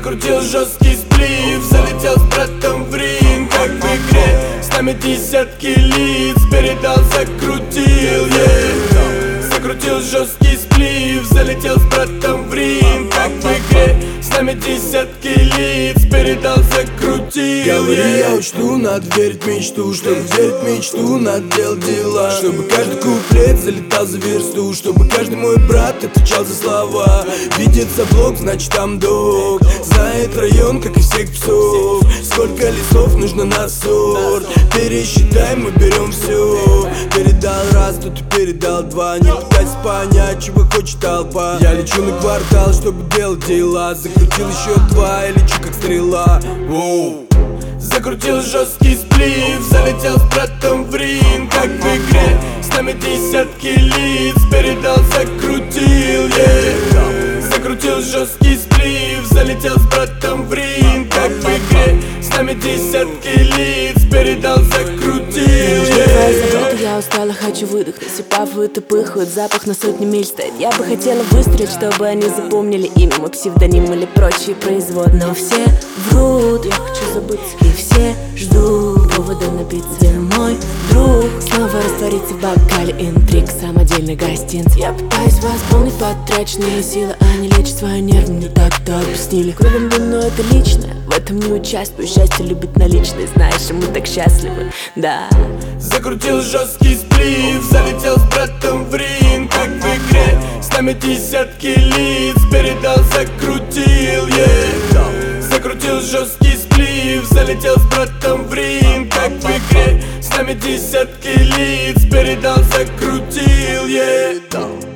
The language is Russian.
Закрутил жесткий сплив, залетел с братом в ринг, как в игре. С нами десятки лиц, передал, закрутил, Закрутил жесткий сплив, залетел с братом в ринг, как в игре. С нами десятки лиц, передал, закрутил. Говори, я учту, надо верить в мечту. Чтобы верить в мечту, надо делать дела. Чтобы каждый куплет залетал за версту. Чтобы каждый мой брат отвечал за слова. Видится блок, значит там долг. Знает район, как и всех псов. Сколько лесов нужно на сорт. Пересчитай, мы берем все. Передал раз, тут и передал два. Не пытайся понять, чего хочет толпа. Я лечу на квартал, чтобы делать дела. Закрутил еще два, я лечу как стрела. Закрутил жесткий сплив, залетел с братом в ринг, как в игре. С нами десятки лиц, передал, закрутил, Закрутил жесткий сплив, залетел с братом в ринг, как в игре. С нами десятки лиц, передал, закрутил, Я устала, хочу выдохнуть, и пафуют и пыхают. Запах на сотни миль стоит. Я бы хотела выстрелить, чтобы они запомнили имя, мой псевдоним или прочие производные. Но все врут, я хочу забыться, и все ждут повода напиться. Где мой друг? Снова раствориться в бокале интриг, самодельный гостинц. Я пытаюсь восполнить потраченные силы, они лечат свою нервы, мне так-то объяснили. Кровом вино это личное, в этом не участвую. Счастье любит наличные, знаешь, и мы так счастливы, да. Закрутил жесткий сплив, залетел с братом в ринг, как в игре. С нами десятки лиц, передал, закрутил, Закрутил жесткий сплив, залетел с братом в ринг, как в игре. С нами десятки лиц, передал, закрутил,